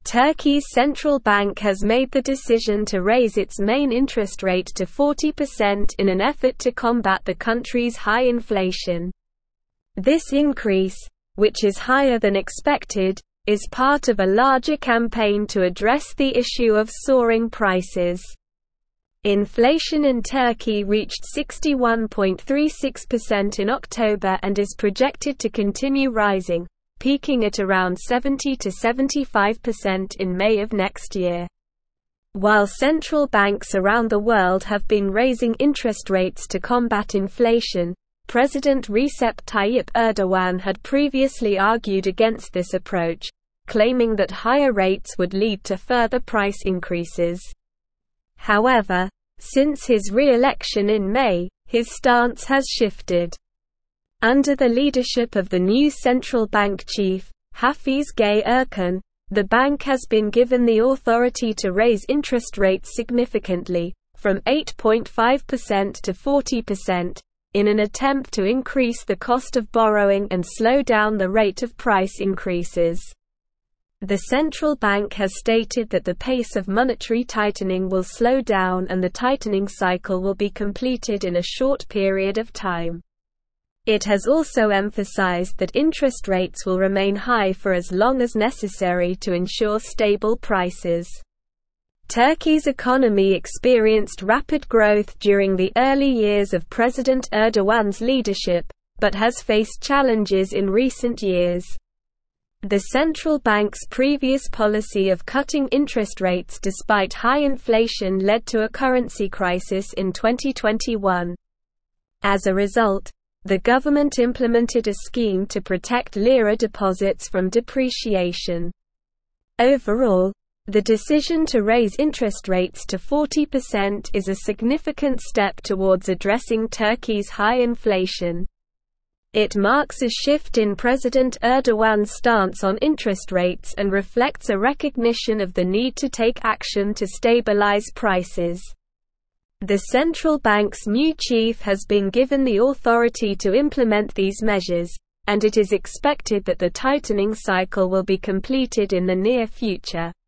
Turkey's central bank has made the decision to raise its main interest rate to 40% in an effort to combat the country's high inflation. This increase, which is higher than expected, is part of a larger campaign to address the issue of soaring prices. Inflation in Turkey reached 61.36% in October and is projected to continue rising, peaking at around 70 to 75% in May of next year. While central banks around the world have been raising interest rates to combat inflation, President Recep Tayyip Erdogan had previously argued against this approach, claiming that higher rates would lead to further price increases. However, since his re-election in May, his stance has shifted. Under the leadership of the new central bank chief, Hafiz Gaye Erkan, the bank has been given the authority to raise interest rates significantly, from 8.5% to 40%, in an attempt to increase the cost of borrowing and slow down the rate of price increases. The central bank has stated that the pace of monetary tightening will slow down and the tightening cycle will be completed in a short period of time. It has also emphasized that interest rates will remain high for as long as necessary to ensure stable prices. Turkey's economy experienced rapid growth during the early years of President Erdogan's leadership, but has faced challenges in recent years. The central bank's previous policy of cutting interest rates despite high inflation led to a currency crisis in 2021. As a result, the government implemented a scheme to protect lira deposits from depreciation. Overall, the decision to raise interest rates to 40% is a significant step towards addressing Turkey's high inflation. It marks a shift in President Erdogan's stance on interest rates and reflects a recognition of the need to take action to stabilize prices. The central bank's new chief has been given the authority to implement these measures, and it is expected that the tightening cycle will be completed in the near future.